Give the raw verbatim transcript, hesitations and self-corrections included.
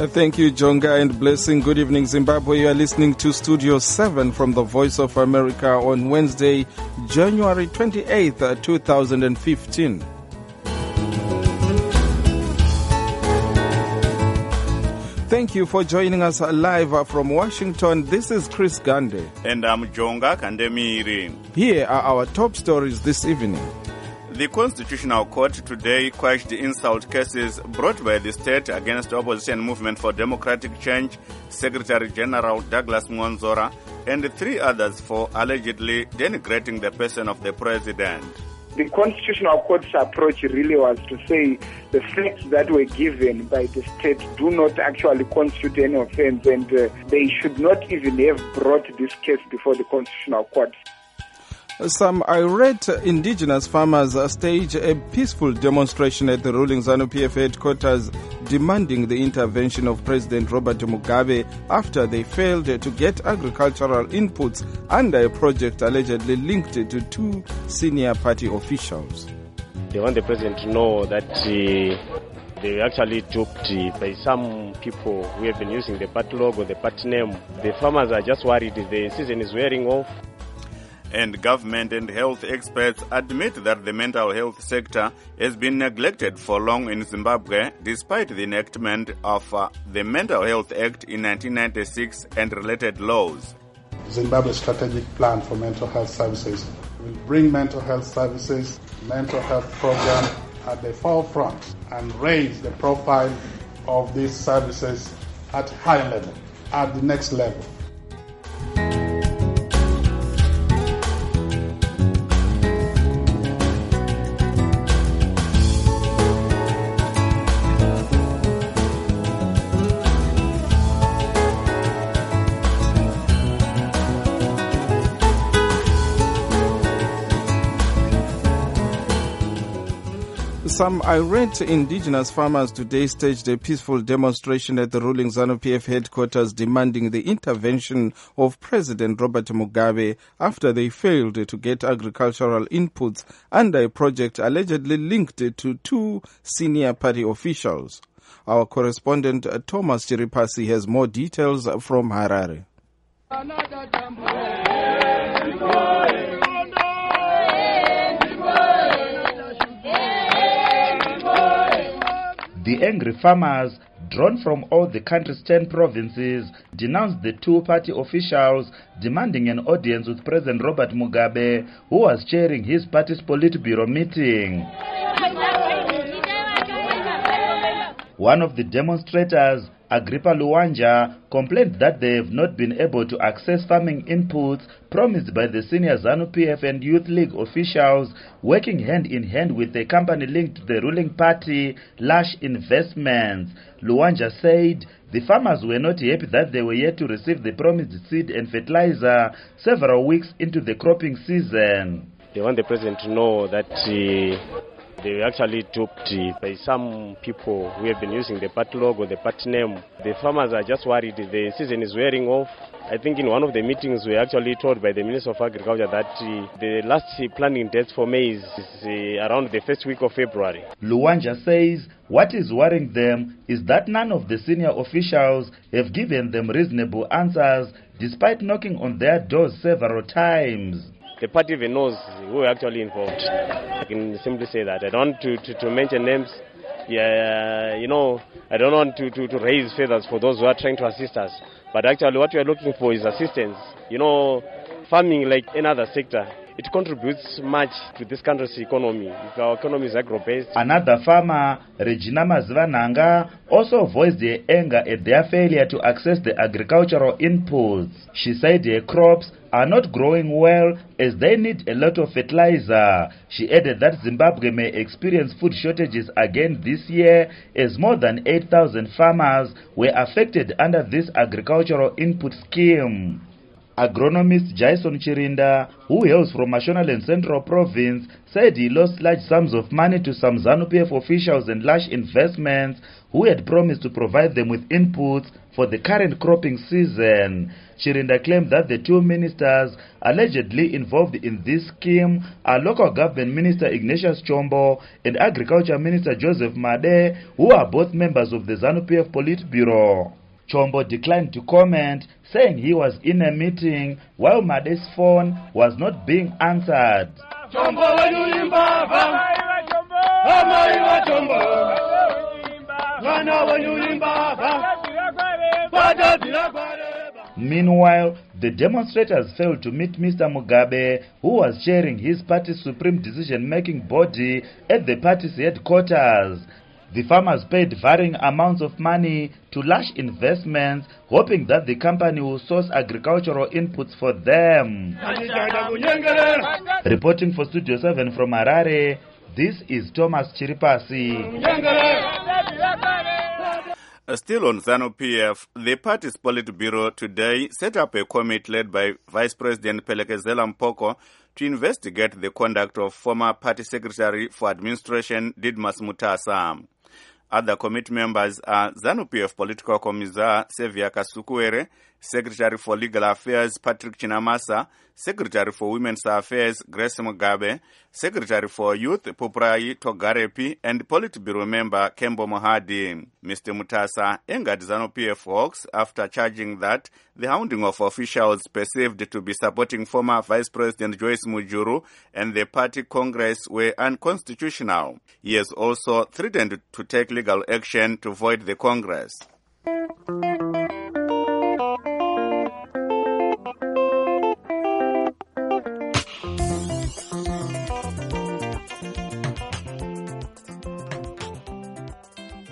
Uh, thank you, Jonga, and blessing. Good evening, Zimbabwe. You are listening to Studio seven from the Voice of America on Wednesday, January twenty-eighth, two thousand fifteen. Thank you for joining us live from Washington. This is Chris Gande. And I'm Jonga Kandemiri. Here are our top stories this evening. The Constitutional Court today quashed the insult cases brought by the state against Opposition Movement for Democratic Change, Secretary General Douglas Mwanzora, and three others for allegedly denigrating the person of the president. The Constitutional Court's approach really was to say the facts that were given by the state do not actually constitute any offense, and uh, they should not even have brought this case before the Constitutional Court. Some irate indigenous farmers staged a peaceful demonstration at the ruling ZANU-P F headquarters demanding the intervention of President Robert Mugabe after they failed to get agricultural inputs under a project allegedly linked to two senior party officials. They want the president to know that uh, they were actually duped by some people who have been using the party logo, the party name. The farmers are just worried the season is wearing off. And government and health experts admit that the mental health sector has been neglected for long in Zimbabwe, despite the enactment of uh, the Mental Health Act in nineteen ninety-six and related laws. Zimbabwe's strategic plan for mental health services will bring mental health services, mental health program at the forefront and raise the profile of these services at high level, at the next level. Some irate indigenous farmers today staged a peaceful demonstration at the ruling ZANU-P F headquarters demanding the intervention of President Robert Mugabe after they failed to get agricultural inputs under a project allegedly linked to two senior party officials. Our correspondent Thomas Chiripasi has more details from Harare. The angry farmers, drawn from all the country's ten provinces, denounced the two-party officials, demanding an audience with President Robert Mugabe, who was chairing his party's Politburo meeting. One of the demonstrators, Agrippa Luwanja, complained that they have not been able to access farming inputs promised by the senior ZANU-P F and Youth League officials working hand-in-hand with a company linked to the ruling party, Lush Investments. Luwanja said the farmers were not happy that they were yet to receive the promised seed and fertilizer several weeks into the cropping season. They want the president to know that uh, they were actually duped by some people who have been using the party logo, the party name. The farmers are just worried the season is wearing off. I think in one of the meetings we were actually told by the Minister of Agriculture that uh, the last planting dates for maize is uh, around the first week of February. Luwanja says what is worrying them is that none of the senior officials have given them reasonable answers despite knocking on their doors several times. The party even knows who are actually involved. I can simply say that. I don't want to, to, to mention names. Yeah, you know, I don't want to, to, to raise feathers for those who are trying to assist us. But actually what we are looking for is assistance. You know, farming like any other sector, it contributes much to this country's economy. If our economy is agro-based. Another farmer, Regina Mazivananga, also voiced her anger at their failure to access the agricultural inputs. She said their crops are not growing well as they need a lot of fertilizer. She added that Zimbabwe may experience food shortages again this year as more than eight thousand farmers were affected under this agricultural input scheme. Agronomist Jason Chirinda, who hails from Mashonaland Central Province, said he lost large sums of money to some ZANU-P F officials and large investments who had promised to provide them with inputs for the current cropping season. Chirinda claimed that the two ministers allegedly involved in this scheme are Local Government Minister Ignatius Chombo and Agriculture Minister Joseph Made, who are both members of the ZANU-P F Politburo. Chombo declined to comment, saying he was in a meeting while Made's phone was not being answered. Meanwhile, the demonstrators failed to meet Mister Mugabe, who was chairing his party's supreme decision-making body at the party's headquarters. The farmers paid varying amounts of money to large investments, hoping that the company will source agricultural inputs for them. Reporting for Studio seven from Harare, this is Thomas Chiripasi. Still on ZANU-P F, the party's Politburo today set up a committee led by Vice President Phelekezela Mpoko to investigate the conduct of former party secretary for administration Didmus Mutasa. Other committee members are ZANU-P F Political Commissar Sevia Kasukuere, Secretary for Legal Affairs Patrick Chinamasa, Secretary for Women's Affairs Grace Mugabe, Secretary for Youth Puprai Togarepi, and Politburo member Kembo Mohadi. Mister Mutasa angered ZANU-P F Hawks after charging that the hounding of officials perceived to be supporting former Vice President Joyce Mujuru and the party Congress were unconstitutional. He has also threatened to take legal action to void the Congress.